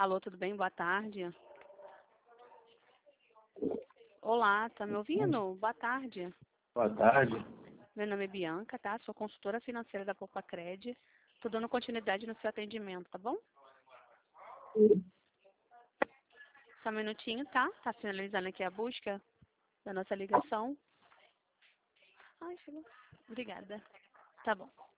Alô, tudo bem? Boa tarde. Olá, tá me ouvindo? Boa tarde. Boa tarde. Meu nome é Bianca, tá? Sou consultora financeira da Copacred. Tô dando continuidade no seu atendimento, tá bom? Só um minutinho, tá? Tá finalizando aqui a busca da nossa ligação. Ai, filho. Obrigada. Tá bom.